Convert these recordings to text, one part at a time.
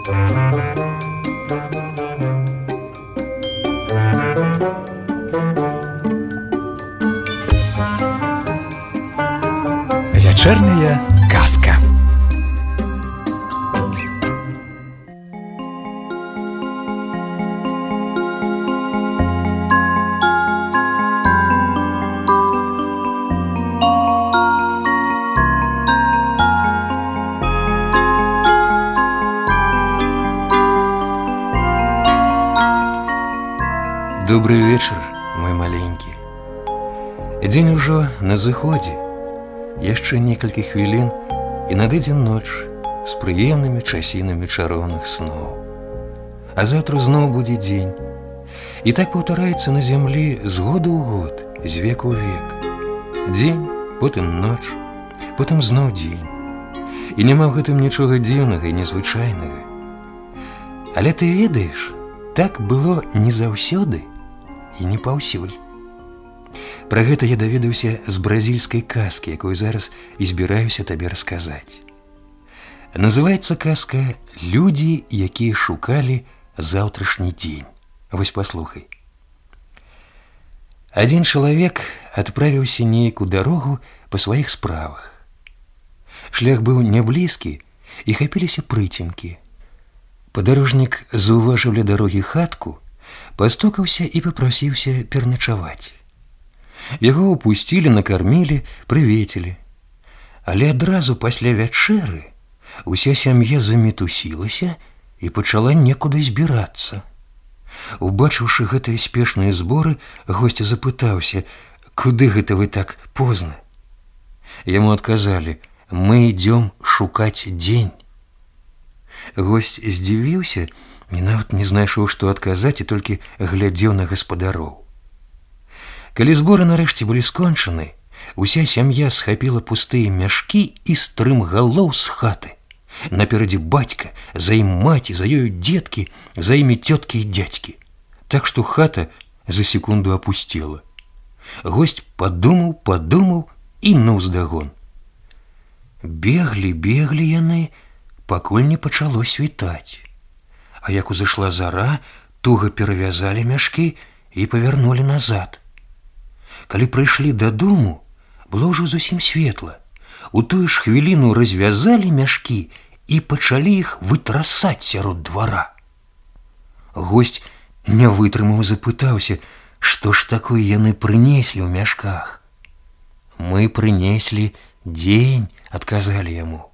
Вечерняя казка. Добрый вечер, мой маленький. Дзень ужо на зыходзе. Яшчэ некалькі хвілін і надыдзе ноч з прыемнымі часінамі чароўных сноў. А заўтра зноў будзе дзень. І так паўтараецца на зямлі з году ў год, з веку ў век. Дзень, потым ноч, потым зноў дзень. І няма ў гэтым нічога дзіўнага і незвычайнага. Але ты ведаеш, так было не заўсёды і не паўсюль. Пра гэта я даведаўся з бразільскай казкі, якую зараз і збіраюся табе расказаць. Называецца казка «Людзі, якія шукалі заўтрашні дзень». Вось паслухай. Адзін чалавек адправіўся нейкую дарогу па сваіх справах. Шлях быў няблізкі і хапіліся прыцемкі. Падарожнік заўважыў ля дарогі хатку, пастукаўся і папрасіўся перначаваць. Яго ўпусцілі, накармілі, прывецілі. Але адразу пасля вячэры уся сям'я замітусілася і пачала некуды збірацца. Убачыўшы гэтыя спешныя зборы, госць запытаўся: «Куды гэта вы так позна?» Яму адказалі: «Мы ідём шукаць дзень». Госць здзівіўся і нават не знайшоў, што адказаць, і толькі глядзеў на гаспадароў. Калі зборы нарэшце былі скончаны, уся сям'я схапіла пустыя мяшкі і стрымгалоў з хаты. Наперадзе бацька, за ім маці, за ёю дзеткі, за імі цёткі і дзядзькі. Так што хата за секунду апусцела. Госць падумаў і наўздагон. Беглі яны, пакуль не пачало світаць. А як узышла зара, туга перавязалі мяшкі і павярнулі назад. Калі прыйшлі дадому, было ўжо зусім светла. У тую ж хвіліну развязалі мяшкі і пачалі іх вытрасаць сярод двара. Госць не вытрымаў, запытаўся, што ж такое яны прынеслі ў мяшках. «Мы прынеслі дзень», — адказалі яму.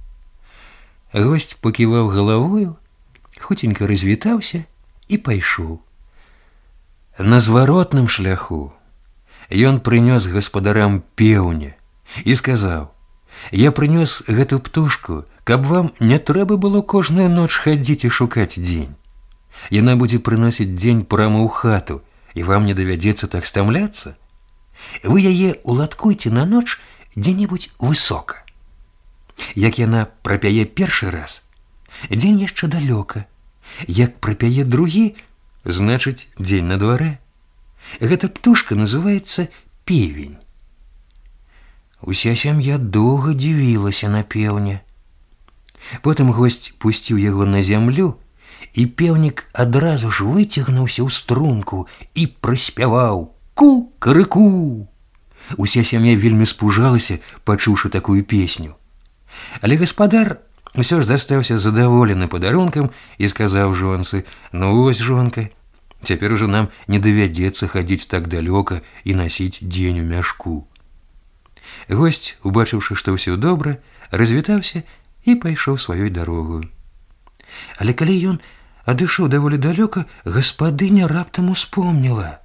Госць паківаў галавою, хуценька развітаўся і пайшоў. На зваротным шляху ён прынёс гаспадарам пеўня і сказаў: «Я прынёс гэту птушку, каб вам не трэба было кожную ноч хадзіць і шукаць дзень. Яна будзе прыносіць дзень прама ў хату, і вам не давядзецца так стамляцца. Вы яе уладкуйце на ноч дзе-небудзь высока. Як яна прапяе першы раз, дзень яшчэ далёка. Як прапяе другі, значыць, дзень на дварэ. Гэта птушка называецца певень». Уся сям'я доўга дзівілася на пеўня. Потым госць пусціў яго на зямлю, і пеўнік адразу ж выцягнуўся ў струнку і праспяваў: «Ку-крыку!» Уся сям'я вельмі спужалася, пачуўшы такую песню. Але гаспадар усё ж застаўся задаволены падарункам і сказаў жонцы: «Ну вось, жонка, цяпер ужо нам не давядзецца хадзіць так далёка і насіць дзень у мяшку». Госць, убачыўшы, што ўсё добра, развітаўся і пайшоў сваёй дарогою. Але калі ён адышоў даволі далёка, гаспадыня раптам успомніла: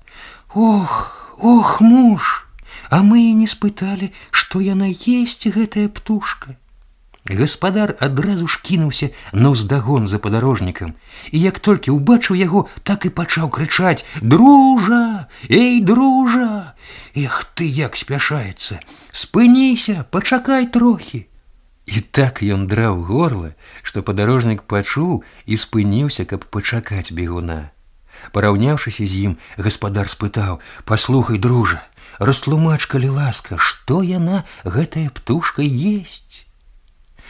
Ох, муж, а мы і не спыталі, што яна есць, гэтая птушка». Гаспадар адразу ж кінуўся наўздагон за падарожнікам, і як толькі ўбачыў яго, так і пачаў крычаць: «Дружа! Эй, дружа! Эх ты, як спяшаецца! Спыніся, пачакай трохі!» І так ён драў горла, што падарожнік пачуў і спыніўся, каб пачакаць бегуна. Параўняўшыся з ім, гаспадар спытаў: «Паслухай, дружа, растлумач, калі ласка, што яна, гэтая птушка, есць?»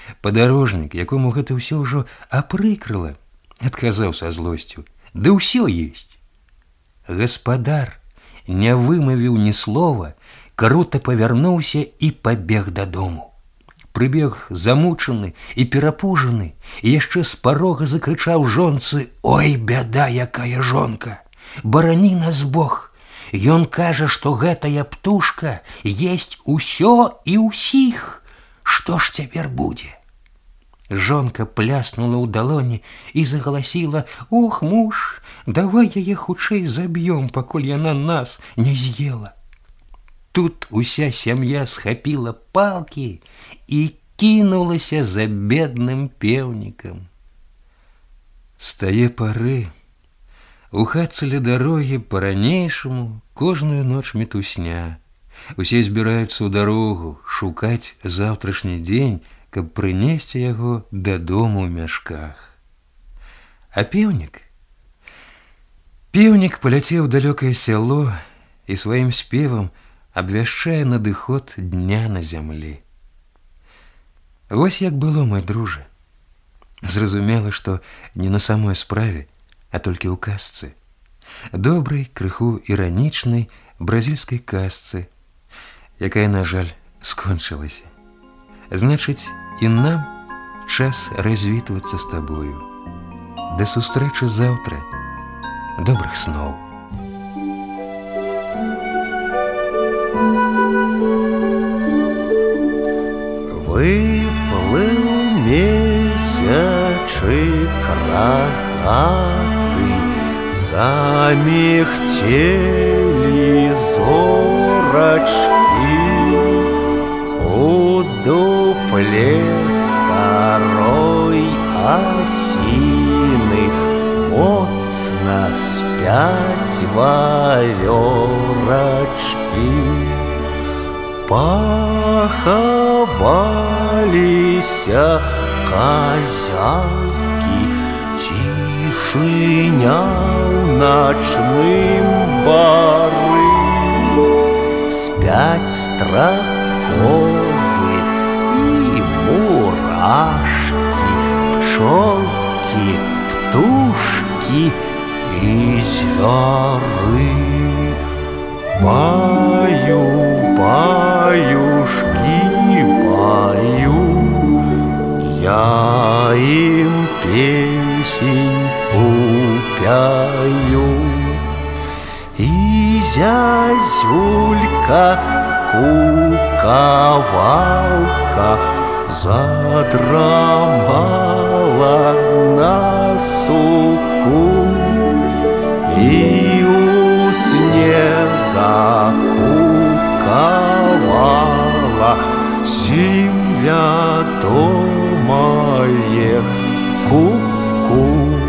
Падарожнік, якому гэта ўсё ўжо апрыкрала, адказаў са злосцю: «Ды ўсё есть». Гаспадар не вымавіў ні слова, крута павярнуўся і пабег дадому. Прыбег замучаны і перапужаны, і яшчэ з парога закрычаў жонцы: «Ой, бяда, якая жонка! Барані нас Бог! Ён кажа, што гэтая птушка есць усё і ўсіх. Што ж цяпер будзе?» Жонка пляснула ў далоні і загаласіла: «Ох, муж, давай яе хутчэй заб'ём, пакуль яна нас не з'ела». Тут уся сям'я схапіла палкі і кінулася за бедным пеўнікам. З тае пары у хатцы ля дарогі па-ранейшаму кожную ноч мітусня. Усе збіраюцца ў дарогу шукаць заўтрашні дзень, каб прынесці яго дадому ў мяшках. А пеўнік паляцеў у далёкае сяло і сваім спевам абвяшчае надыход дня на зямлі. Вось як было, мой дружа. Зразумела, што не на самой справе, а толькі ў казцы. Добрай, крыху іранічнай бразільскай казцы, якая, на жаль, скончылася. Значыць, і нам час развітвацца з табою. Да сустрэчы заўтра. Добрых сноў. Выплыў месячык рагаты, замігцелі зорачкі. У дупле старой асіны моцна спяць вавёрачкі. Пахаваліся казякі, цішыня ў начным бары. Спяць стракозы і мурашкі, пчолкі, птушкі і звяры. Баю, баюшкі, баю, я ім песеньку пяю. І зязюлька, кукавалка задрамала на суку, і у сне закукавала сім вядомае ку-ку.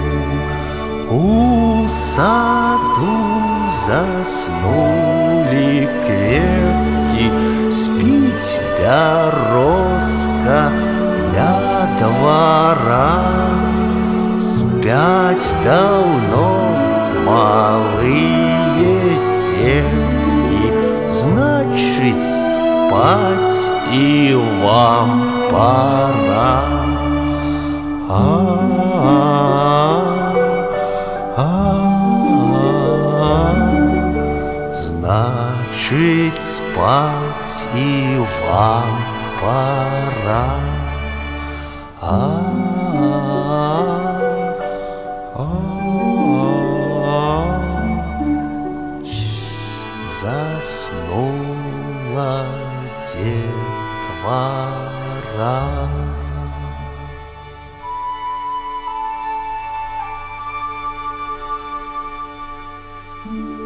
У саду заснулі кветкі, спіць бярозка ля двара. Спяць даўно малые детки, значит, спать и вам пора. Значит, спать и вам пора. Заснула детвора.